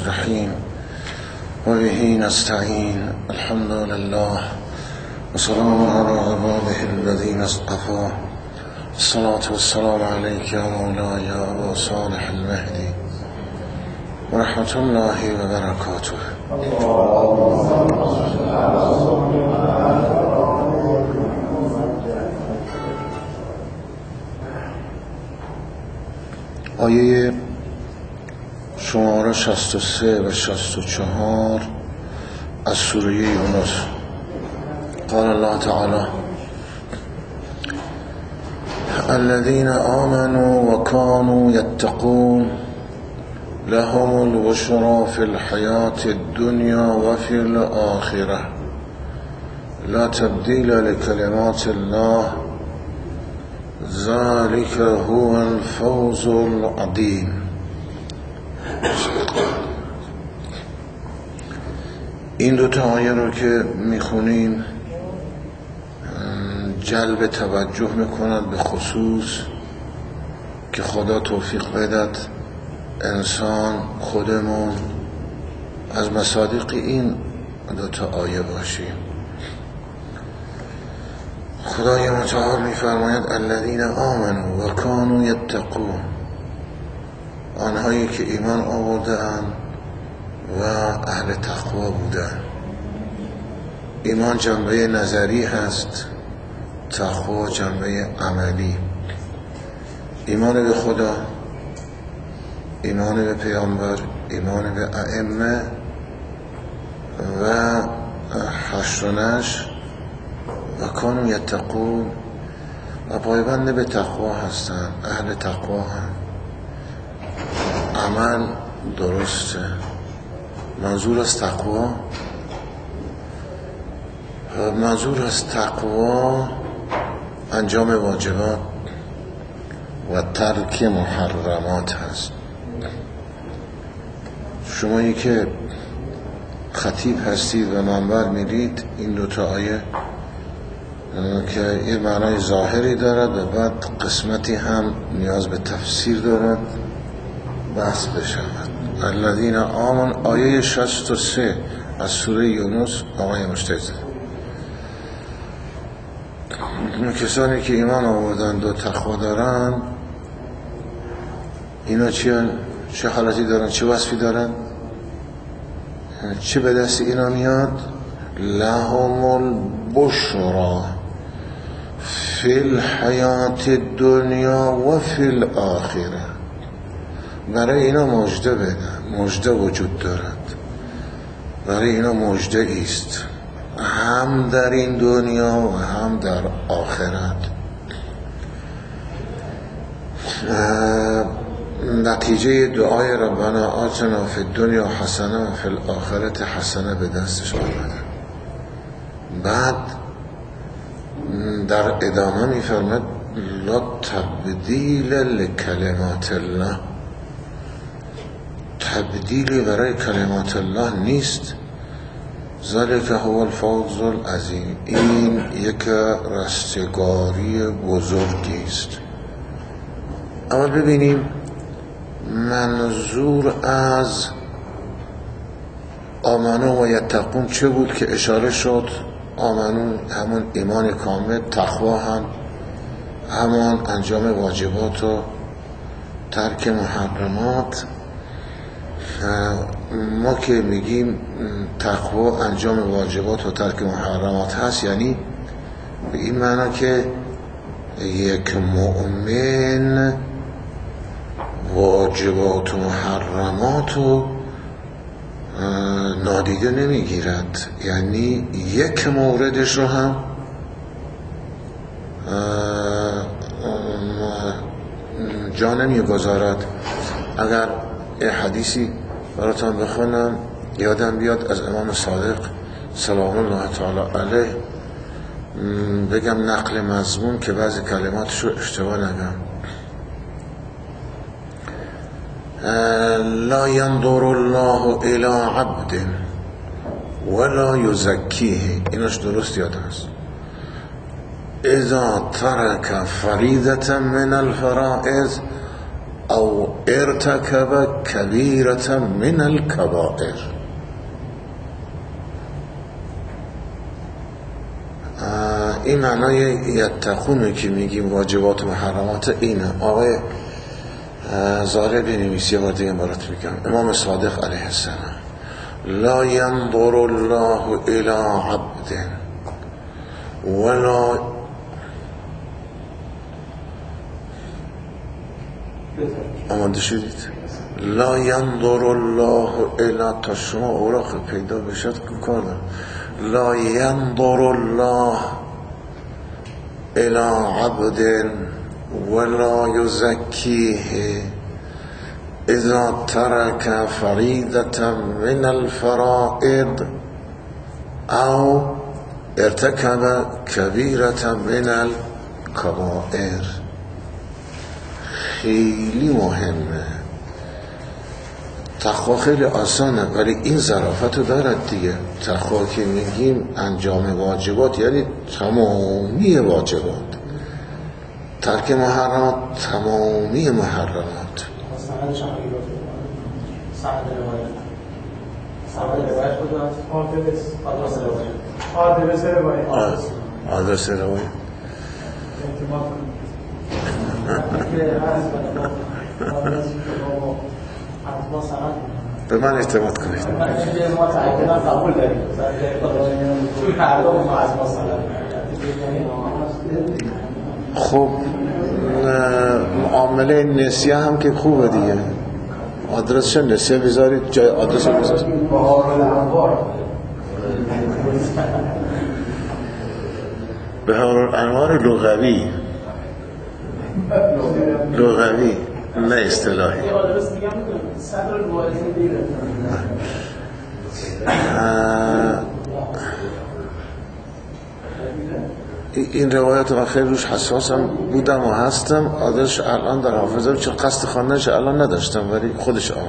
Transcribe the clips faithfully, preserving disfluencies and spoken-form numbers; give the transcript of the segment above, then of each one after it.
الرحيم وبه نستعين الحمد لله وسلام على عباده الذين اصطفى الصلاة والسلام عليك يا مولاي يا أبا صالح المهدي ورحمة الله وبركاته. آیه شماره شصت و سه و شصت و چهار از سوره یونس. قال الله تعالى الذين آمنوا وكانوا يتقون لهم البشرى في الحياة الدنيا وفي الآخرة لا تبديل لكلمات الله ذلك هو الفوز العظیم. این دو تا آیه رو که میخونیم جلب توجه میکند به خصوص که خدا توفیق بدهد انسان خودمون از مصادیق این دو تا آیه باشیم. خدای متعال میفرماید الذین آمنوا و کانوا یتقون، آنهایی که ایمان آورده‌اند و اهل تقوا بودند. ایمان جنبه نظری هست، تقوا جنبه عملی. ایمان به خدا، ایمان به پیامبر، ایمان به ائمه و حشر و نشر و کانوا یتقون و پایبند به تقوا هستند، اهل تقوا هم. عمل درسته. منظور از تقوا منظور از تقوا انجام واجبات و ترک محرمات هست. شمایی که خطیب هستید و منبر میرید این دوتا آیه که یه معنای ظاهری دارد و بعد قسمتی هم نیاز به تفسیر دارد بحث بشود. الذین آمنوا آیه شصت و سه از سوره یونس. آقای مجتهد کسانی که ایمان آوردن و تقوا دارن اینا چه چه حالتی دارن، چه وصفی دارن، چه به دست اینا میاد؟ لهم البشرى فی الحیات الدنیا و فی الاخره. برای اینا مژده بدن، مژده وجود دارد، برای اینا مژده ایست، هم در این دنیا و هم در آخرت. نتیجه دعای ربنا آتنا فی الدنیا حسنه و فی الاخرت حسنه به دستش آمده. بعد در ادامه میفرماد لا تبدیل لکلمات الله، تبدیلی برای کلمات الله نیست. ذلک هو الفوز العظیم، این یک رستگاری بزرگی است. اما ببینیم منظور از آمنو و یتقون چه بود که اشاره شد. آمنو همون ایمان کامل، تقوا هم همان انجام واجبات و ترک محرمات. ما که میگیم تقوا انجام واجبات و ترک محرمات هست، یعنی به این معنی که یک مؤمن واجبات و محرمات رو نادیده نمیگیرد، یعنی یک موردش رو هم جا نمیگذارد. اگر یه حدیثی براتان بخونم یادم بیاد از امام صادق سلام الله تعالی علیه، بگم نقل مضمون که بعضی کلماتش رو اشتباه نگم. لا ينظر الله الى عبد ولا یزکیه، اینش درست یاد هست. اذا ترک فریضة من الفرائض او ارتکب کبیرة من الکبائر. این معنای یتقونه که میگیم واجبات و محرمات اینه. آقای زاره بنویسی و دیگه برات میگم. امام صادق علیه السلام لا ينظر الله الى عبد ولا آماده شدید؟ لا ينظر الله الى، تا شما اوراق پیدا بشد که کار دارم. لا ينظر الله الى عبد ولا يزكيه اذا ترك فريضة من الفرائض او ارتكب كبيرة من الكبائر. خیلی مهمه. تقوا خیلی آسانه ولی این ظرافت رو دارد دیگه. تقوا که میگیم انجام واجبات یعنی تمامی واجبات، ترک محرمات تمامی محرمات. سند شما سند روایت سند روایت بود آدرس آدرس روایت آدرس روایت آدرس روایت اعتماد کنید به من اعتماد کنید. ما تعهدنا قبول داریم چون هر دو ما از ما سند. خب معامله نسیه هم که خوبه دیگه. آدرسش نسیه بذارید جای آدرس رو بذارید. بهار الانوار لغوی لغوی نه اصطلاحی. این روایت من خیلی روش حساسم بودم و هستم. آدرسش الان در حافظم چون قصد خواندنش الان نداشتم ولی خودش آن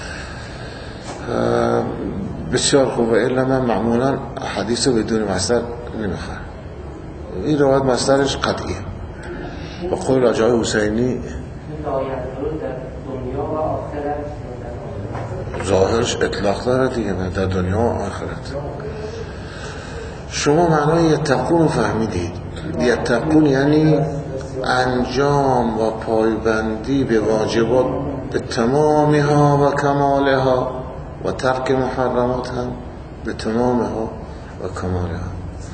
بسیار خوبه. الا من معمولا حدیث رو بدون مصدر نمیخوام. این روایت مصدرش قطعیه. با قول راجع حسینی ظاهرش اطلاق داره دیگه، در دنیا و آخرت. شما معنای یتقون رو فهمیدید. یتقون یعنی انجام و پایبندی به واجبات به تمامها و کمالها و ترک محرمات هم به تمامها و کمالها.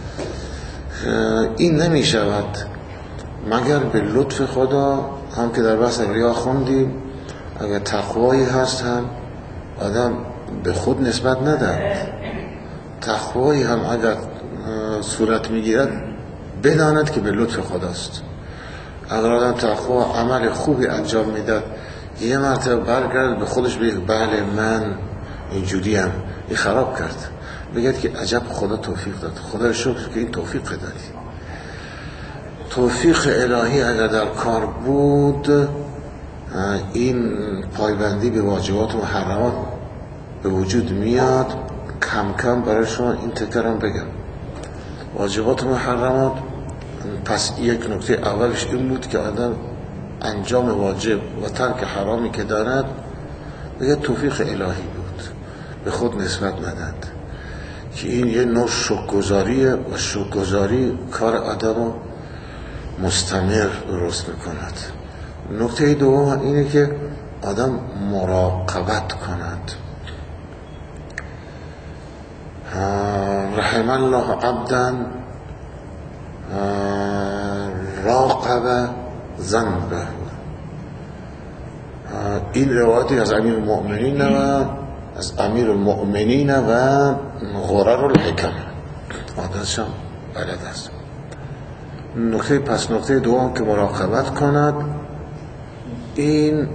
این نمی شود مگر به لطف خدا. هم که در بحث ریا خوندیم اگر تقوایی هست هم آدم به خود نسبت ندهد. تقوایی هم اگر صورت میگیرد بداند که به لطف خداست. اگر آدم تقوا عمل خوبی انجام میداد یه مرتبه برگرد به خودش بگه بله من اینجوری هم این خراب کرد، بگید که عجب خدا توفیق داد، خدا شکر که این توفیق دادی. توفیق الهی اگر در کار بود این پایبندی به واجبات و محرمات به وجود میاد. کم کم برای شما این تکرم بگم. واجبات و محرمات، پس یک نکته اولش این بود که آدم انجام واجب و ترک حرامی که دارد بگه توفیق الهی بود، به خود نسبت نداد. که این یه نوع شکرگزاریه و شکرگزاری کار آدم مستمر درست میکند. نکته دوم اینه که آدم مراقبت کند. رحم الله عبدا راقب ذنبه. این روایتی از امیر المؤمنین و از امیر المؤمنین و غرر الحکم آدرسشم بلد است. نکته پس نکته دوم که مراقبت کند. این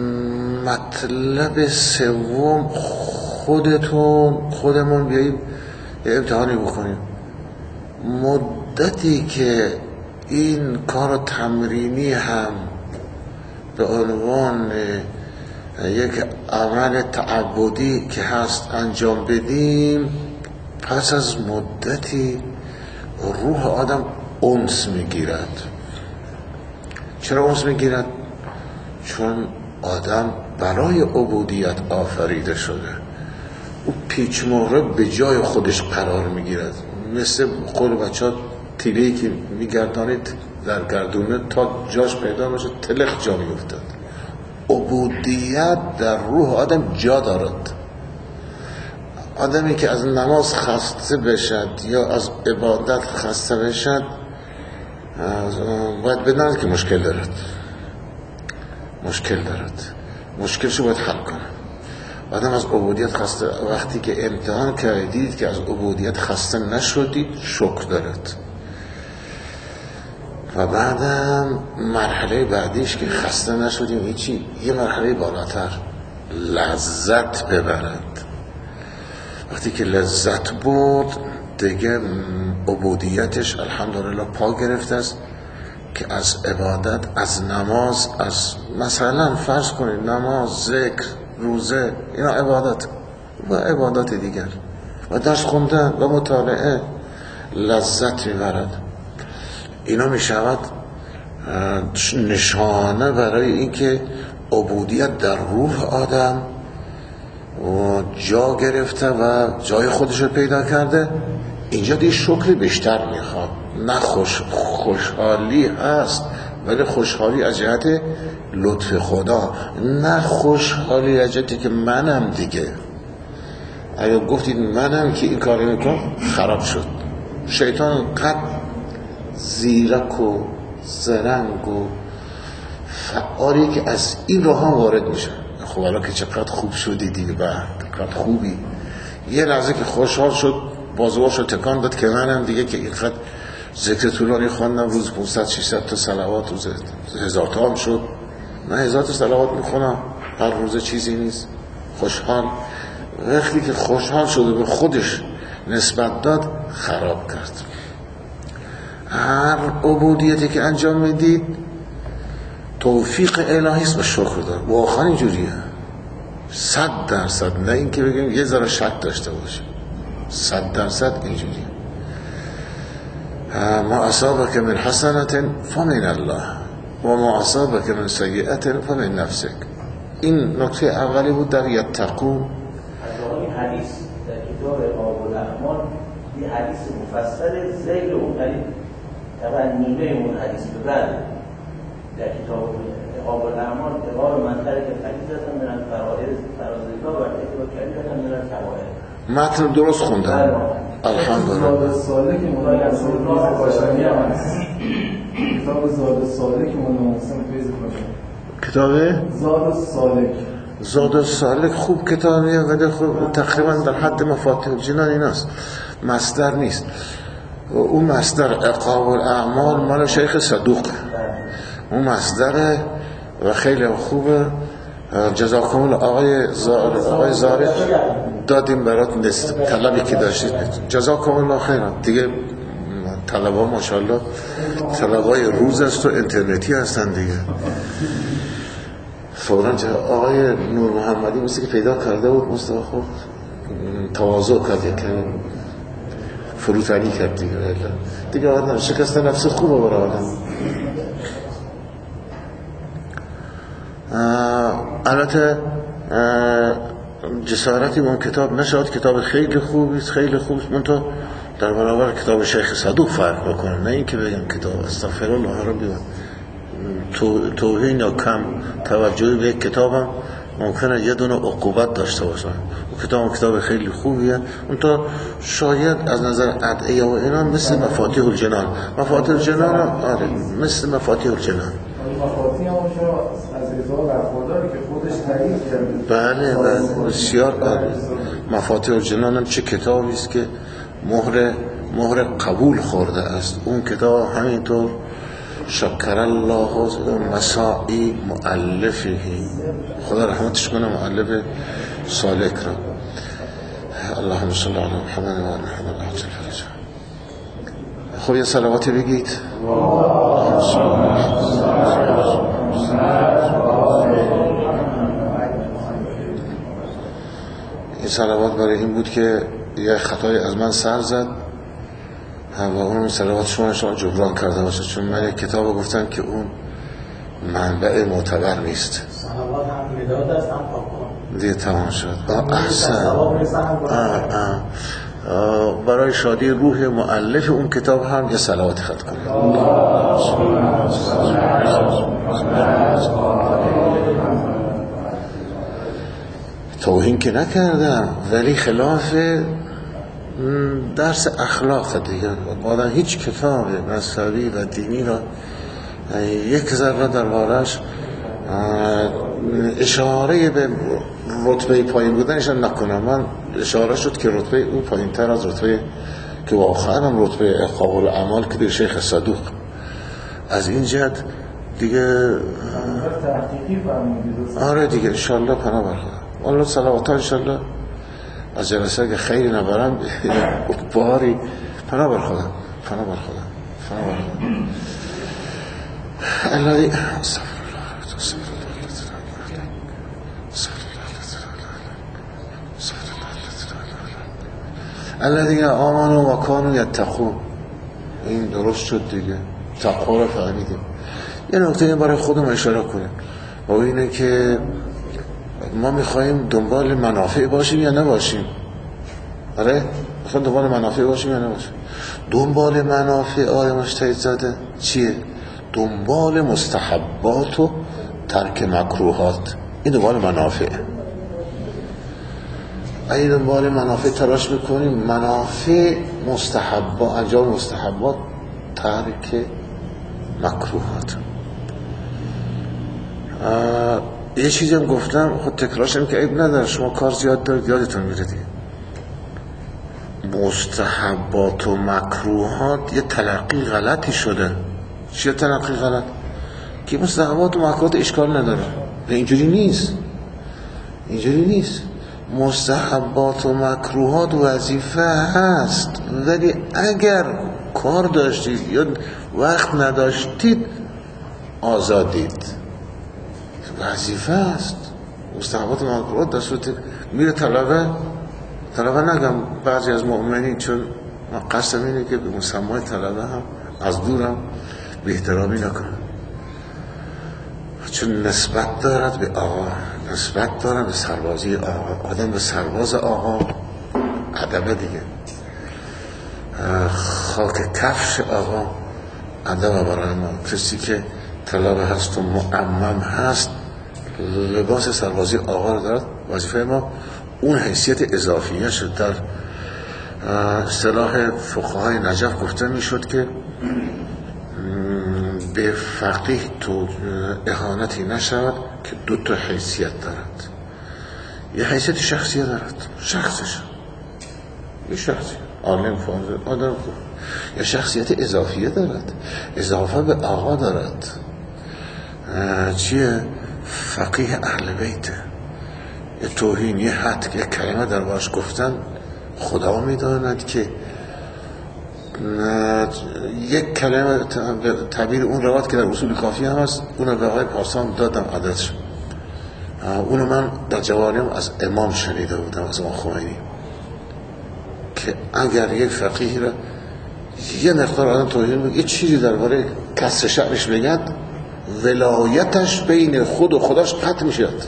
مطلب سوم خودتون خودمون بیاییم یه امتحانی بکنیم. مدتی که این کار تمرینی هم به عنوان یک عمل تعبدی که هست انجام بدیم، پس از مدتی روح آدم انس میگیرد. چرا انس میگیرد؟ چون آدم برای عبودیت آفریده شده. او پیچ مهره به جای خودش قرار میگیرد، مثل قول بچه ها تیلهی که میگردانید در گردونه تا جاش پیدا باشه تلخ جا میفتد. عبودیت در روح آدم جا دارد. آدمی که از نماز خسته بشد یا از عبادت خسته بشد باید بداند که مشکل دارد، مشکل دارد مشکلشو باید حل کنه. آدم از عبودیت خسته، وقتی که امتحان کردید که از عبودیت خسته نشدید شکر دارد. و بعدم مرحله بعدیش که خسته نشدیم هیچی، یه مرحله بالاتر لذت ببرد. وقتی که لذت بود دیگه عبودیتش الحمدلله پا گرفته است که از عبادت، از نماز، از مثلا فرض کنید نماز، ذکر، روزه، اینا عبادت و عبادات دیگر و درس خوندن و مطالعه لذت میبرد. اینا میشود نشانه برای اینکه عبودیت در روح آدم و جا گرفته و جای خودش رو پیدا کرده. اینجا دیگه شکر بیشتر میخواد. نه خوش خوشحالی هست ولی خوشحالی از جهت لطف خدا، نه خوشحالی از جهتی که منم دیگه. اگر گفتید منم که این کاری میکنم خراب شد. شیطان قد زیرک و زرنگ و فعالی که از این راه ها وارد میشه. خب الان که چقدر خوب شدی دیگه، بعد چقدر خوبی. یه لحظه که خوشحال شد بازواشو تکان داد که منم دیگه که اینقدر ذکر طولانی خواندم روز پانصد ششصد تا صلوات، روز هزار تا هم شد، نه هزار تا صلوات میخونم هر روز چیزی نیست. خوشحال. وقتی که خوشحال شده به خودش نسبت داد خراب کرد. هر عبودیتی که انجام میدید توفیق الهی است و شکر دار. واقعا اینجوریه صد درصد، نه این که بگیم یه ذره شک داشته باشه، صد درصد اینجوریه. ما اصابك من حسنة فمن الله و ما اصابك من سیئة فمن نفسك. این نکته اولی بود در یتقون. این حدیث در کتاب آب الاعمال یه حدیث مفصل ذیل اون قریب طبعا نیمه اون حدیث ببرد در کتاب آب الاعمال اقار منطقه که فریضتاً من الفرائض فرائض و ارتکاب کبیرة من الکبائر. متن درست خوندم الحمدلله. زاد ساله که مولا مسلم فیض کاشانی هم هست. کتاب زاد ساله که مولا مسلم فیض کاشانی. کتاب زاد سالک. زاد سالک خوب کتابیه ولی خوب تقریبا در حد مفاتیح الجنان ایناست، مصدر نیست. اون مصدر عقاب الاعمال مال شیخ صدوقه، اون مصدر و خیلی خوبه. جزاکم الله آقای زار آقای زاری دادیم برات نست طلبی که داشتید. جزاکم الله خیرا. دیگه طلبا ماشاءالله طلبای روز است و اینترنتی هستن دیگه. فوراً آقای نور محمدی مثل که پیدا کرده بود مصطفی خوب تواضع کرد که فروتنی کرد دیگه. دیگه آدم شکست نفس خوبه برای آدم. البته جسارتی اون کتاب نشد. کتاب خیلی خوبی خیلی خوب منتها در برابر کتاب شیخ صدوق فرق بکنه. نه این که بگم کتاب استغفر الله ربی تو توهین یا کم توجهی به یک کتابم ممکنه یه دونه عقوبت داشته باشه. اون کتاب کتاب خیلی خوبیه منتها شاید از نظر ادعیه و اینا مثل مفاتیح الجنان. مفاتیح الجنان هم آره مثل مفاتیح الجنان. مفاتیح هم از ازا برخورداری که خودش تعیین کرده. بله بله بسیار عالی. مفاتیح الجنان هم چه کتابی است که مهر مهر قبول خورده است. اون کتاب همینطور شکر الله مساعی مؤلفه، خدا رحمتش کنه مؤلف سالک را. اللهم صل علی محمد و آل محمد عجل فرجه. خب یه صلواتی بگید. این صلوات برای این بود که یه خطای از من سر زد و اونم صلوات شما شما جبران کرده باشه، چون من یک کتاب گفتم که اون منبع معتبر نیست. تعداد است هم پاکان دیگه تمام شد. احسن. برای شادی روح مؤلف اون کتاب هم یه صلوات خط کنید. توهین که نکردم، ولی خلاف درس اخلاق دیگه. آدم هیچ کتاب مذهبی و دینی را یک ذره دربارش اشاره به رتبه پایین بودنش نکنم. من اشاره شد که رتبه او پایین تر از رتبه که واقعا هم رتبه قابل اعمال که در شیخ صدوق. از این جهت دیگه آره دیگه انشالله پناه برخواهم. والله صلوات انشالله از جلسه اگه خیلی نبرم باری پناه برخواهم پناه برخواهم پناه برخواهم الذي الذين آمنوا و كانوا يتقون. این درست شد دیگه، تقوا رو فهمیدیم. یه نکته این برای خودم اشاره کنیم و اینه که ما میخواییم دنبال منافع باشیم یا نباشیم. آره میخوایم دنبال منافع باشیم یا نباشیم. دنبال منافع آقای مجتهد زاده چیه؟ دنبال مستحبات و ترک مکروهات. این دنبال منافع. اگه دنبال منافع تلاش میکنیم، منافع مستحبات، انجام مستحبات، ترک مکروهات. یه چیزی هم گفتم خود تکرارشم که عیب نداره، شما کار زیاد دارید یادتون میره دیگه. مستحبات و مکروهات یه تلقی غلطی شده. چیه تلقی غلط؟ که مستحبات و مکروهات اشکال نداره. اینجوری نیست، اینجوری نیست. مستحبات و مکروهات وظیفه هست، ولی اگر کار داشتید یا وقت نداشتید آزادید. وظیفه هست. مستحبات و مکروهات دستورت میره طلبه طلبه نگم بعضی از مؤمنین، چون قصد اینه که به مسمای طلبه هم از دورم به احترامی نکنن، چون نسبت دارد به آقا، نسبت دارد به سربازی آقا. آدم به سرباز آقا ادبه دیگه. خاک کفش آقا ادبه برای ما. کسی که طلبه هست و معمم هست لباس سربازی آقا رو دارد. وظیفه ما اون حیثیت اضافیه شد. در اصطلاح فقهای نجف گفته می شد که به فقیه تو اهانتی نشود که دو تا حیثیت دارد. یه حیثیت شخصیه دارد، شخصش یه شخصی عالم فاضل آدم خوب. یه شخصیت اضافیه دارد، اضافه به آقا دارد. چیه؟ فقیه اهل بیته. یه توهین، یه حد، یه کلمه در باش گفتن خدا میداند که یک کلمه تعبیر اون روایت که در اصول کافی هم هست، اون به آقای پارسان دادم عادتش. اونو من در جوانیم از امام شنیده بودم، از امام خمینی، که اگر یک فقیه را یه مقدار آدم توهین بگه، یه چیزی درباره کسر شعرش بگد، ولایتش بین خود و خداش قطع میشد.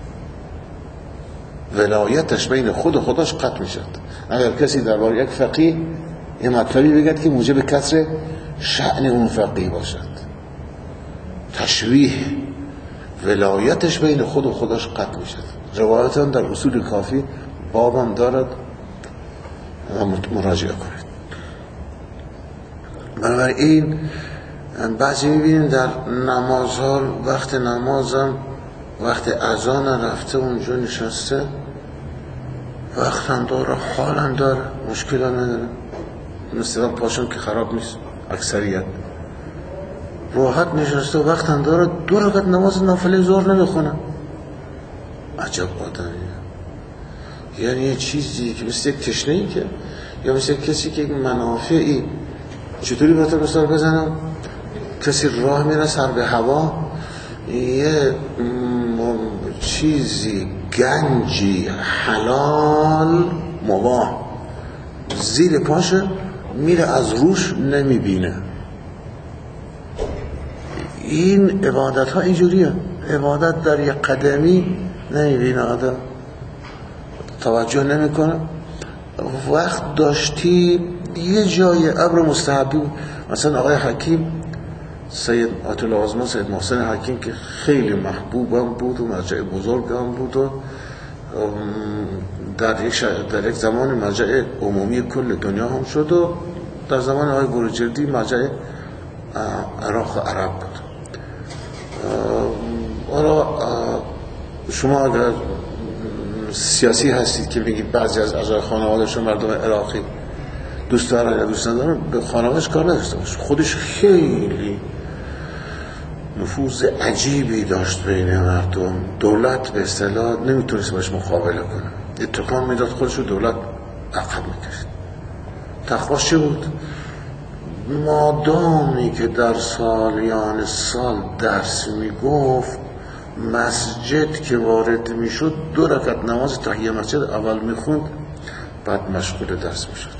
ولایتش بین خود و خداش قطع میشد. اگر کسی درباره یک فقیه یه مطلبی بگد که موجب کسر شأن اون فقیه باشد، تشویه، ولایتش بین خود و خداش قطع میشد. روایت هم در اصول کافی بابم دارد و مراجعه کنید. بنابراین بعضی میبینیم در نمازها، وقت نمازم وقت اذان رفته اونجا نشسته، وقت هم داره، حال هم داره، مشکل هم نداره، مثلا پاشون که خراب نیست، اکثریت راحت نشسته، وقت هم داره، دو رکعت نماز نافله ظهر نمیخونه. عجب آدمیه. یعنی یه چیزی که مثل یک تشنه‌ای که، یا مثل کسی که منافعی، چطوری باید مثال بزنم، کسی راه میره سر به هوا، یه چیزی گنجی حلال مباح زیر پاشه، میره از روش نمیبینه. این عبادت ها اینجوریه. عبادت در یک قدمی نمیبینه آدم، توجه نمیکنه. وقت داشتی یه جای امر مستحبی بود، مثلا آقای حکیم سید آیت الله عظما سید محسن حکیم که خیلی محبوب هم بود و مرجع بزرگ هم بود و در یک, در یک زمان مرجع عمومی کل دنیا هم شد و در زمان آقای بروجردی مرجع عراق و عرب بود. حالا شما اگر سیاسی هستید که بگید بعضی از اعضای خانواده‌شون مردم عراقی دوست دارن یا دوست ندارن، به خانواده‌اش کار نداشته باشه. خودش خیلی نفوذ عجیبی داشت بین مردم. دولت به اصطلاح نمیتونست باش مقابله کنه، اتکان میداد خودش رو دولت عقب میکشید. تقواش چه بود؟ مادامی که در سالیان سال درس میگفت، مسجد که وارد میشد دو رکعت نماز تحیه مسجد اول میخوند، بعد مشغول درس میشد.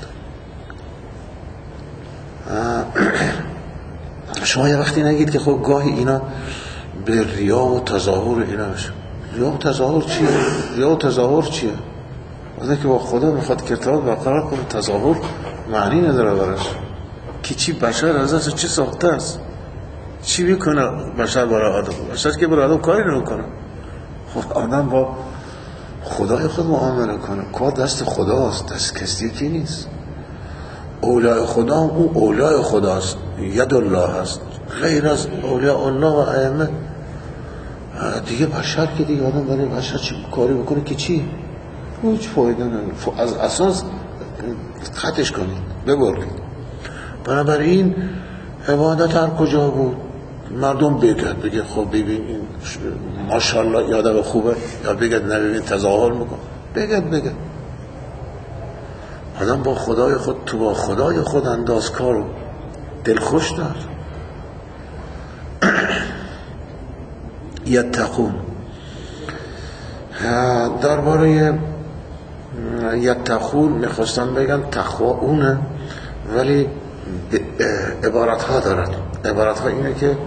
شما یه وقتی نگید که خب گاهی اینا به ریا و تظاهر اینا میشه. ریا و تظاهر چیه؟ ریا و تظاهر چیه؟ وقتی که با خدا میخواد که ارتباط برقرار کنه، تظاهر معنی نداره براش. که چی بشر ازش چی ساخته است؟ چی میکنه بشر برای آدم؟ بشر که برای آدم کاری نمیکنه. خب آدم با خدای خود معامله کنه، کار دست خداست، دست کسی که نیست. اولیاء خدا هم اون اولیاء خداست، ید الله هست. غیر از اولیاء الله و ائمه دیگه بشر که دیگه آدم برای بشر چی کاری بکنه که چی؟ هیچ فایده نداره. از اساس خطش کنید، ببرید. بنابراین عبادت هر کجا بود مردم بگد، بگه خب ببین این ماشاءالله یادم خوبه، یا بگد نه ببین تظاهر میکن، بگد بگد. آدم با خدای خود تو با خدای خود انداز کارو دلخوش دار. یتقون، درباره یتقون میخواستم بگم تقوا اونه، ولی عبارت ها دارد. عبارت ها اینه که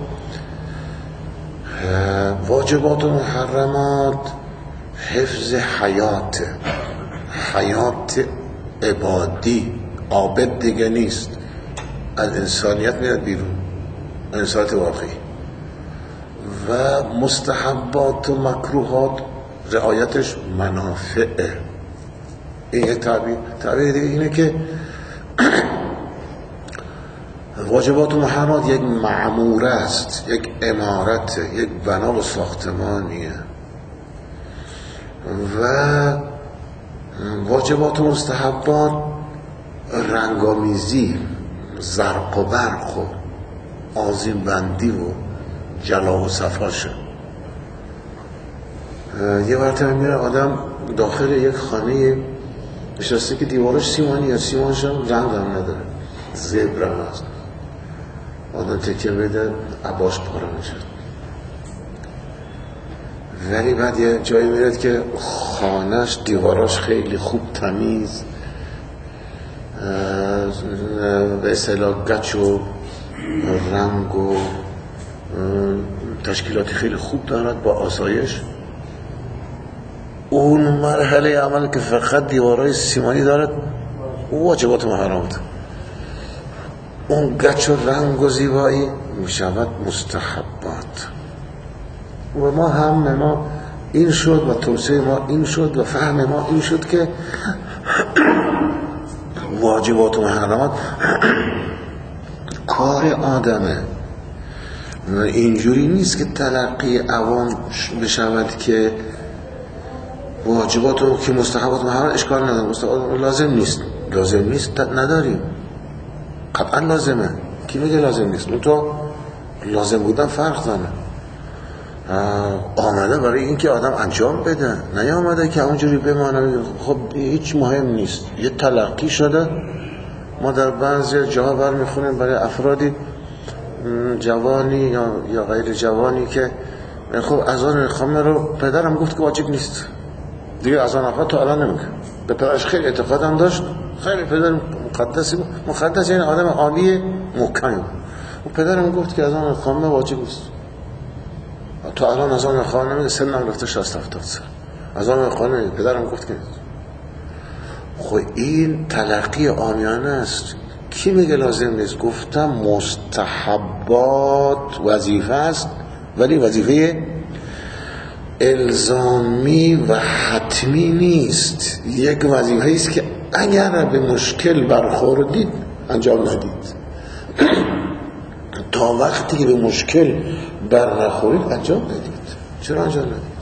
واجبات و محرمات حفظ حیات، حیات عبادی، عابد دیگه نیست، از انسانیت میاد بیرون، انسانیت واقعی. و مستحبات و مکروهات رعایتش منافعه. این تعبیر تعبیر دیگه اینه که واجبات و محرمات یک معموره است، یک عمارت، یک بنا و ساختمانیه. و واجبات و مستحبات رنگامیزی، زرق و برق و آذین بندی و جلا و صفاشه. یه وقتی میره آدم داخل یک خانه نشسته که دیوارش سیمانی، سیمانش هم رنگ هم نداره، زبر هم هست، آدم تکیه بده عباش پاره میشه. ولی بعد یه جایی میرد که خانهش دیواراش خیلی خوب تمیز، به اصطلاح گچ و رنگ و تشکیلاتی خیلی خوب دارد با آسایش. اون مرحله عمل که فقط دیوارای سیمانی دارد واجبات محرمات، اون گچ و رنگ و زیبایی میشود مستحبات. و ما هم ما این شد و توسعه ما این شد و فهم ما این شد که واجبات و محرمات کار آدمه. اینجوری نیست که تلقی عوام بشود که واجبات و که مستحبات و محرمات اشکال نداره، مستحبات لازم نیست، لازم نیست نداریم، قطعا لازمه. کی میگه لازم نیست؟ اون تو لازم بودن فرق داره. آمده برای اینکه آدم انجام بده، نه آمده که اونجوری بمانه خب هیچ مهم نیست. یه تلقی شده. ما در بعضی جاها برمیخونیم برای افرادی جوانی یا یا غیر جوانی که خب اذان اقامه رو پدرم گفت که واجب نیست دیگه، اذان اقامه تو الان نمیگه. به پدرش خیلی اعتقادم داشت، خیلی پدر مقدسی بود. مقدس یعنی آدم عالی محکمی. و پدرم گفت که اذان اقامه واجب نیست. تو الان از آن خانم سنم رفته شصت هفتاد سال، از آن خانم پدرم گفت که خب این تلقی عامیانه است. کی میگه لازم نیست؟ گفتم مستحبات وظیفه است، ولی وظیفه الزامی و حتمی نیست. یک وظیفه است که اگر به مشکل برخوردید انجام ندید، تا وقتی که به مشکل بر نخورید انجام ندید. چرا انجام ندید؟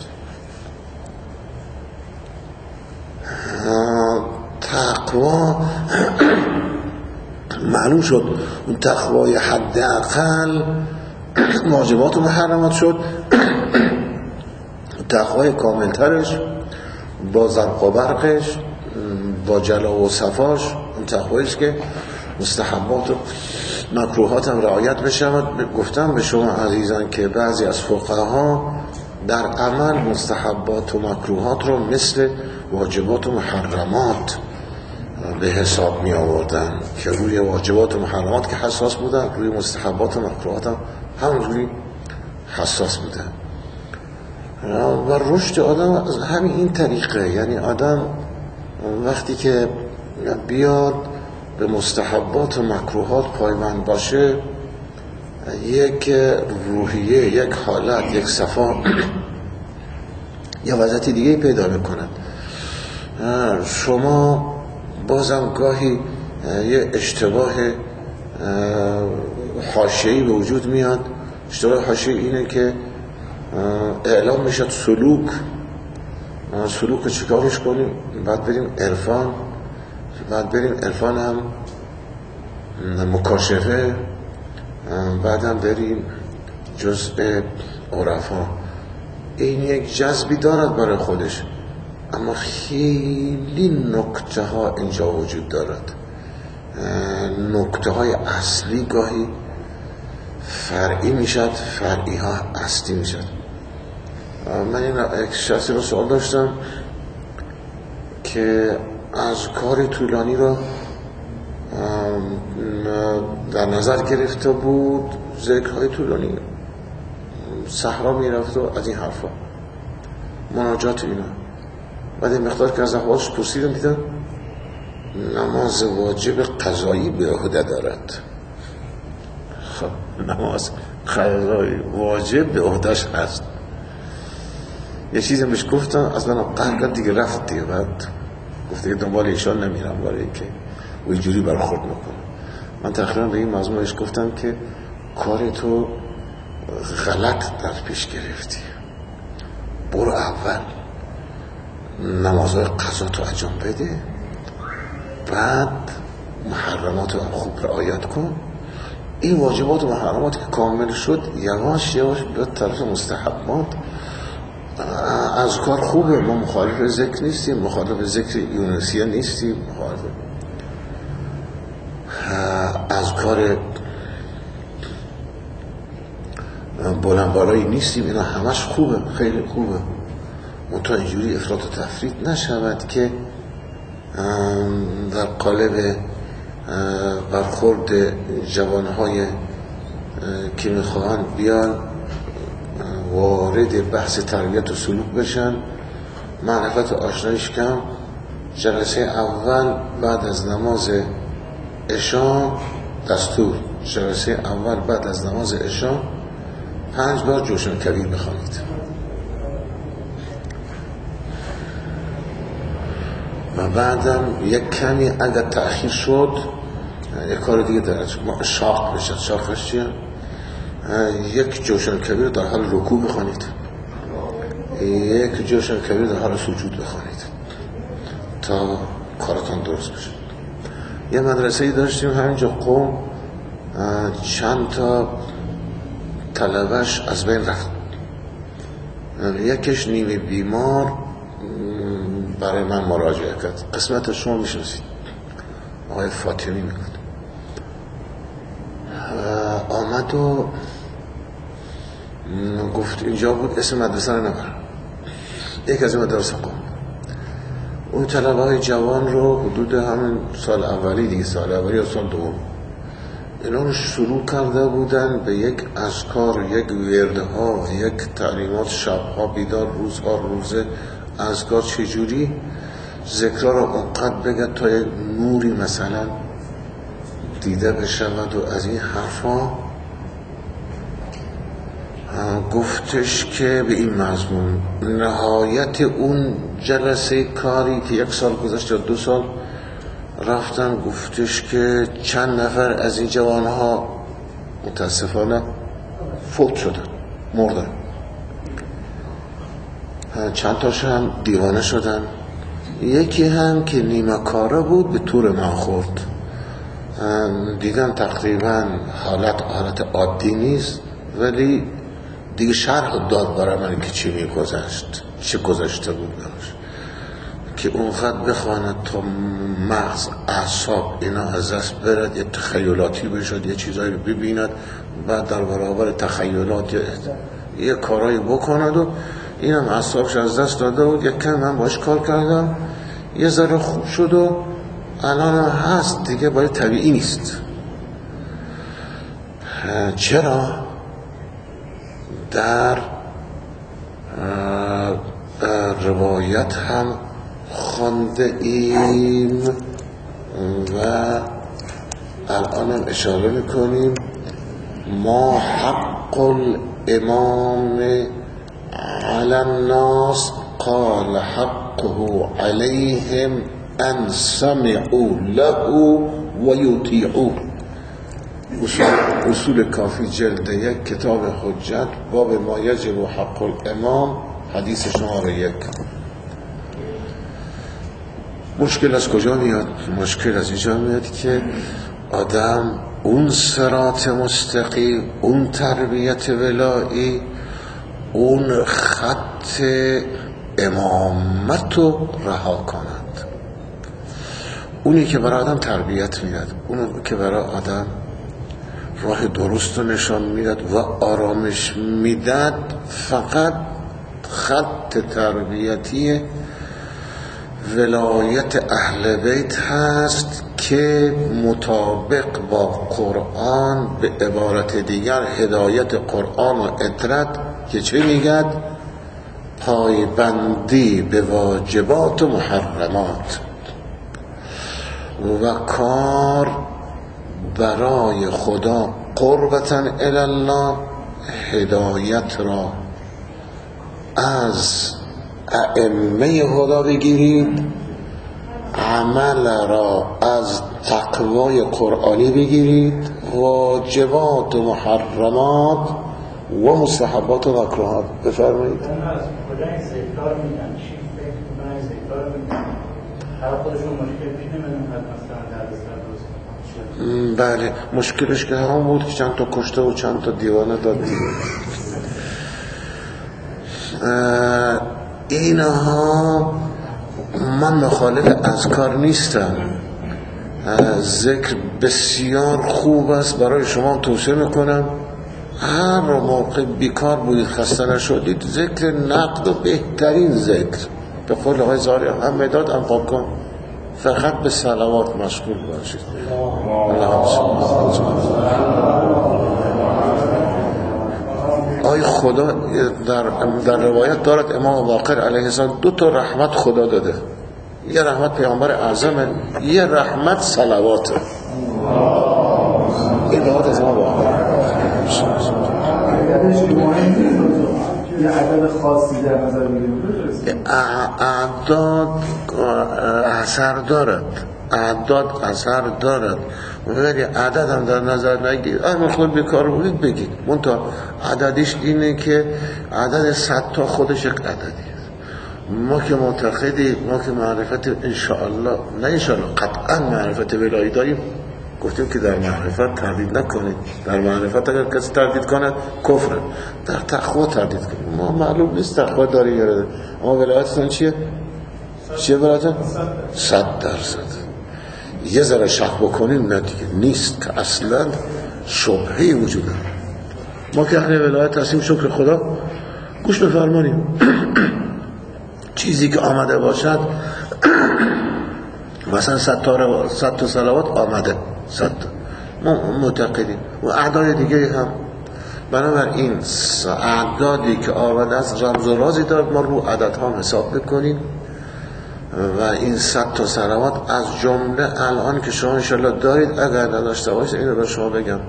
تقوا معلوم شد، اون تقوای حداقل واجبات و محرمات شد. تقوای کاملترش با زرق و برقش، با جلا و صفاش، اون تقوایش که مستحبات و مکروهات هم رعایت بشود. گفتم به شما عزیزان که بعضی از فقها در عمل مستحبات و مکروهات رو مثل واجبات و محرمات به حساب می آوردن، که روی واجبات و محرمات که حساس بودن، روی مستحبات و مکروهات هم همونجوری حساس بودن. و رشد آدم از همین این طریقه، یعنی آدم وقتی که بیاد به مستحبات و مکروهات پایبند باشه، یک روحیه، یک حالت، یک صفا یا وضعیت دیگه پیدا میکنند. شما بازم گاهی یه اشتباه حاشیه‌ای به وجود میاد. اشتباه حاشیه‌ای اینه که اعلام میشد سلوک، سلوک چیکارش کنیم؟ بعد بریم عرفان، بعد بریم عرفان هم مکاشفه، بعد هم بریم جزء عرفا. این یک جذبی دارد برای خودش، اما خیلی نکته ها اینجا وجود دارد. نکته های اصلی گاهی فرعی میشد، فرعی ها اصلی میشد. من این یک شخصی رو سوال داشتم که از کار طولانی رو در نظر گرفته بود، ذکرهای طولانی، صحرا میرفت و از این حرفا، مناجات اینا. بعد این مقدار که از احوالش پرسیدم، دیدم نماز واجب قضایی به عهده دارد. خب نماز قضایی واجب به عهدهش هست. یه چیزی بهش گفتم، از من قهر دیگه رفت دیگه. بعد گفته که دنبال ایشان نمیرم برای اینکه و اینجوری برخورد میکنم. من تقریبا به این موضوعش گفتم که کار تو غلط در پیش گرفتی. برو اول نمازهای قضا تو انجام بده، بعد محرمات رو خوب رعایت کن. این واجبات و محرمات که کامل شد، یواش یواش به طرف مستحبات. از کار خوبه، ما مخالف ذکر نیستیم، مخالف ذکر یونسیه نیستیم، مخالف از کار بلند بالایی نیستیم. اینا همش خوبه، خیلی خوبه. منتها اینجوری افراط و تفرید نشود که در قالب برخورد جوانهای که میخواهن بیان وارد بحث تربیت و سلوک بشن، معرفت و آشنایش کم. جلسه اول بعد از نماز عشا دستور، جلسه اول بعد از نماز عشا پنج بار جوشن کبیر بخوانید و بعدم یک کمی اگر تأخیر شد یک کار دیگه دارد، شاق بشد. شاقش چیه؟ یک جوشن کبیر در حال رکوع بخوانید، یک جوشن کبیر در حال سجود بخوانید تا کارتان درست بشه. یه مدرسه‌ای داشتیم همینجا قم، چند تا طلبش از بین رفت. یکیش نیمه بیمار برای من مراجعه کرد. قسمت شما میشناسید، آقای فاطمی میگفت. آمد و گفت اینجا بود، اسم مدرسه رو نبرم، یک از این مدرسه قم. اون طلبه های جوان رو حدود همین سال اولی دیگه، سال اولی یا سال دوم، اینا شروع کرده بودن به یک اذکار، یک وردها، یک تعلیمات، شبها بیدار، روزها روزه اذکار، چجوری ذکرها رو اونقدر بگه تا یک نوری مثلا دیده بشود و از این حرفا. گفتش که به این مضمون نهایت اون جلسه کاری که یک سال گذشت یا دو سال رفتن، گفتش که چند نفر از این جوانها متاسفانه فوت شدن، مردن، چند تاش هم دیوانه شدن، یکی هم که نیمه کاره بود به طور من خورد. دیدم تقریبا حالت حالت عادی نیست، ولی دیگه شرح داد برای من که چی میگذشت، چه گذشته بود براش، که اونقدر بخواند تا مغز، اعصاب اینا از دست برد، یه تخیلاتی بشد، یه چیزایی رو ببیند، بعد در برابر تخیلات یه, یه کارایی بکند و اینم اعصابش از دست داده بود. یک کم من باش کار کردم، یه ذره خوب شد و الان هم هست دیگه، باید طبیعی نیست. چرا؟ در روایت هم خوانده ایم و الان هم اشاره میکنیم، ما حق الامام علی الناس قال حقه علیهم ان سمعوا له و یطیعوه. اصول, اصول کافی جلد یک کتاب حجت، باب ما یجب حق الامام، حدیث شماره یک. مشکل از کجا میاد؟ مشکل از اینجا میاد که آدم اون صراط مستقیم، اون تربیت ولایی، اون خط امامت رو رها کند. اونی که برای آدم تربیت میاد، اونی که برای آدم راه درست رو نشان میداد و آرامش میداد، فقط خط تربیتی ولایت اهل بیت هست که مطابق با قرآن، به عبارت دیگر هدایت قرآن و اطرت، که چه میگد؟ پایبندی به واجبات و محرمات و کار برای خدا قربتاً الی الله، هدایت را از ائمه خدا بگیرید، عمل را از تقوای قرآنی بگیرید، واجبات و محرمات و مستحبات و مکروهات. بفرمایید. اون از کجا این ذکرار میدن؟ چی فکر میکنن این ذکرار میدن؟ هر خودشون مشکل پیش نمیدن مثلا در دستر درست. بله، مشکلش که هم بود که چند تا کشته و چند تا دیوانه داد. اینها من مخالف اذکار نیستم، ذکر بسیار خوب است، برای شما توصیه میکنم هر موقع بیکار بودید، خسته نشدید، ذکر نقد و بهترین ذکر به قول آقای زاری هم مداد انفاق کن، فقط به صلوات مشغول باشید. آی خدا در, در روایت دارد امام باقر علیه السلام دو تا رحمت خدا داده، یه رحمت پیامبر اعظمه، یه رحمت صلواته. این روایت از امام باقر. یه عدد خاصی در نظر میگیریم؟ اعداد اثر دارد، اعداد اثر دارد، ولی عدد هم در نظر نگیرید. اگر خود بیکار بودید بگید، منتها عددش اینه که عدد صد تا خودش یک عددی. ما که معتقدیم، ما که معرفت انشاءالله، نه انشاءالله قطعا معرفت ولایی داریم، گفتیم که در معرفت تردید نکنید. در معرفت اگر کسی تردید کند کفره، در تقوا تردید کنید. ما معلوم نیست تقوا داری یا نداری، اما ولایتتون چیه؟ چیه ولایتتون؟ صد درصد. یه ذره شک بکنیم نه دیگه نیست، که اصلا شبهی وجود داره. ما که اهل ولایت هستیم شکر خدا، گوش بفرماییم. چیزی که آمده باشد مثلا صد تا صد تا صلوات آمده، صد تا ما معتقدیم و اعداد دیگه هم. بنابراین اعدادی که آمده از رمز و رازی دارد، ما رو عددها حساب بکنیم و این صد تا صلوات از جمله الان که شما انشالله دارید، اگر نداشته باشید اینو به شما بگم،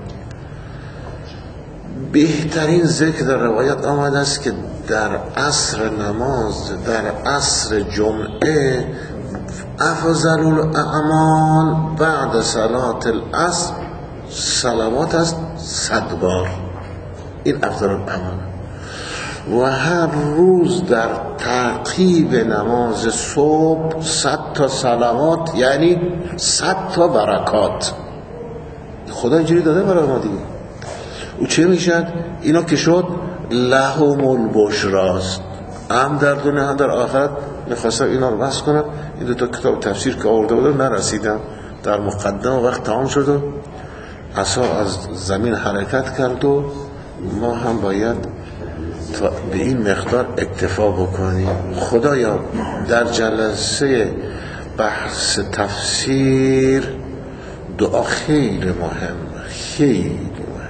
بهترین ذکر در روایت آمده است که در عصر نماز، در عصر جمعه، افضل الاعمال بعد صلات العصر صلوات است صد بار. این افضل الاعمال. و هر روز در تعقیب نماز صبح صد تا صلوات، یعنی صد تا برکات. خدا اینجوری داده برای ما دیگه. او چه میشد؟ اینا که شد لهم البشراست، هم در دنیا هم در آخرت. میخواستم اینا رو بحث کنم، این دو تا کتاب تفسیر که آورده بودم نرسیدم، در مقدمه وقت تمام شد و عصا از زمین حرکت کرد و ما هم باید به این مقدار اکتفا بکنیم. خدایا در جلسه بحث تفسیر دعا خیلی مهم، خیلی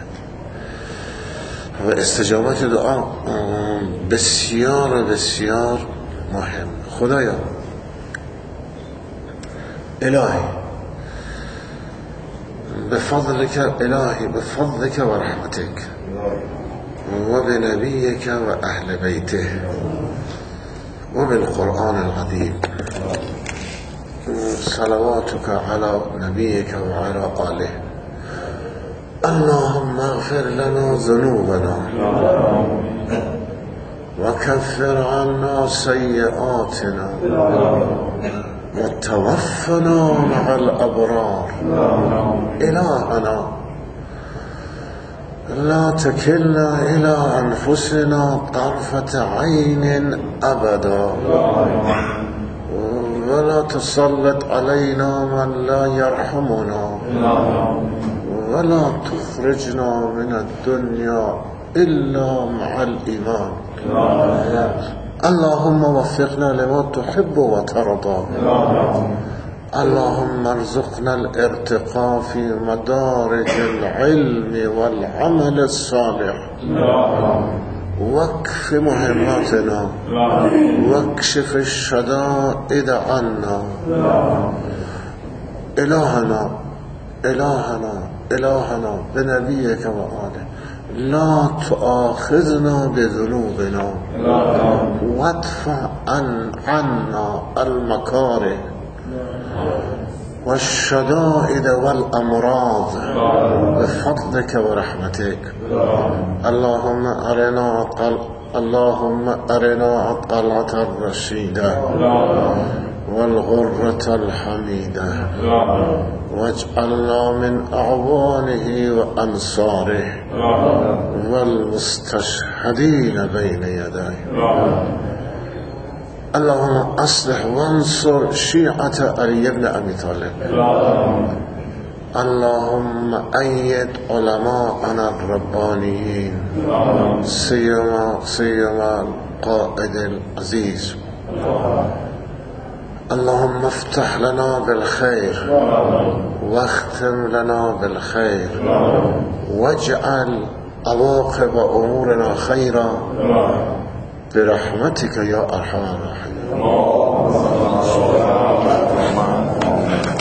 و استجابت دعا بسیار بسیار مهم. خدایا الهی بفضلك الهی بفضلك و رحمتك و بنبیك و اهل بیته و بالقرآن العظیم صلواتك على نبیك و على آله. اللهم اغفر لنا ذنوبنا وكفر عنا سيئاتنا وتوفنا مع الأبرار. إلهنا لا تكلنا إلى أنفسنا طرفة عين أبدا، ولا تسلط علينا من لا يرحمنا، ولا تخرجنا من الدنيا إلا مع الإيمان. اللهم وفقنا لما تحب وترضى. اللهم ارزقنا الارتقاء في مدارج العلم والعمل الصالح، واكف مهماتنا واكشف الشدائد عنا. إلهنا إلهنا إلهنا بنبيك وآله لا تؤاخذنا بذنوبنا وادفع عن عنا المكاره والشدائد والأمراض بفضلك ورحمتك. اللهم أرنا قل اللهم أرنا الطلعة الرشيدة والغرة الحميدة، واجعلنا من أعوانه وأنصاره والمستشهدين بين يديه. اللهم أصلح وانصر شيعة علي بن أبي طالب. اللهم أيد علماءنا الربانيين، سيما سيما القائد العزيز. اللهم افتح لنا بالخير واختم لنا بالخير، واجعل عواقب أمورنا خيرا برحمتك يا أرحم الراحمين.